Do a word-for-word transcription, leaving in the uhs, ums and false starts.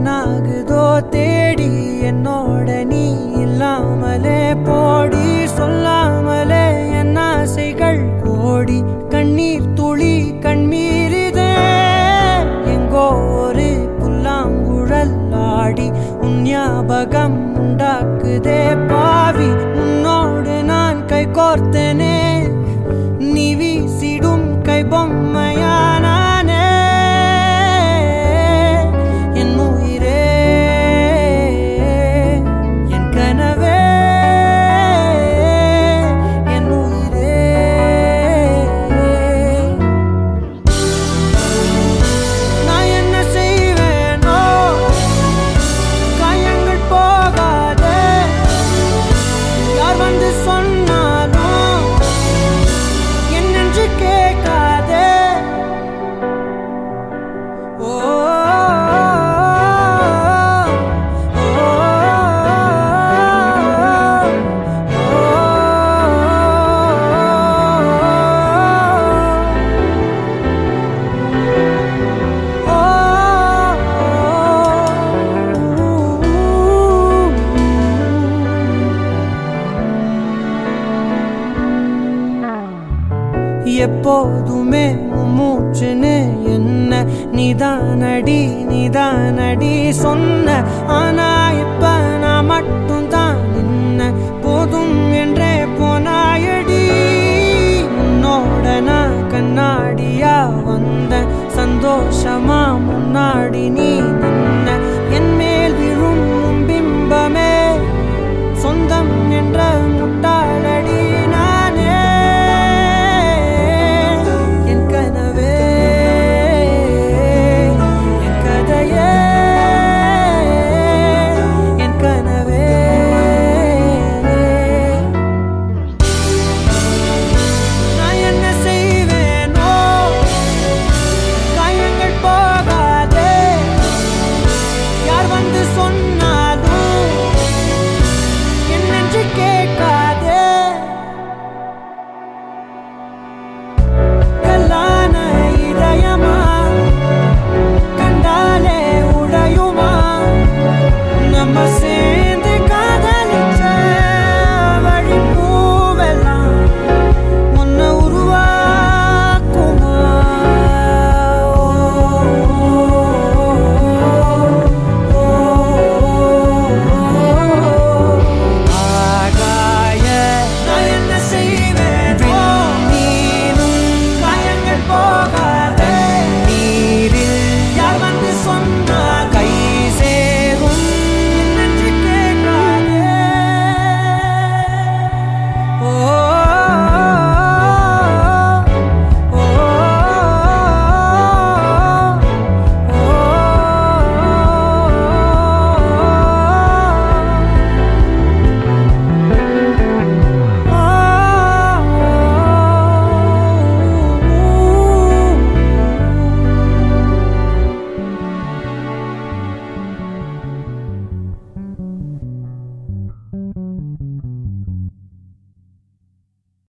என்னாகுதோ தேடி என்னோட நீ இல்லாமலே போடி சொல்லாமலே என் ஆசைகள் கோடி கண்ணீர் துளி கண்மீரிதே எங்கோ ஒரு புல்லாங்குழல் ஆடி உன் ஞாபகம் உண்டாக்குதே பாவி உன்னோடு நான் கை கோர்த்தனே நீ வீசிடும் கை பொம்மையானானே என் உயிரே என் கனவே என் உயிரே நான் என்ன செய்வேனோ காயங்கள் போகாதே யார் வந்து சொன்னாலும் என்னென்று கேட்காதே ஓ எப்போதுமே மூச்சுன்னு என்ன நீதானடி நீதானடி சொன்ன ஆனா இப்ப நான் மட்டும் தான் நின்ன போதும் என்றே போனாயடி உன்னோட நான் கண்ணாடியா வந்த சந்தோஷமா முன்னாடி நீ நின்ன என் மேல் விழும் பிம்பமே சொந்தம் என்ற முட்டாளடி நானே சொன்ன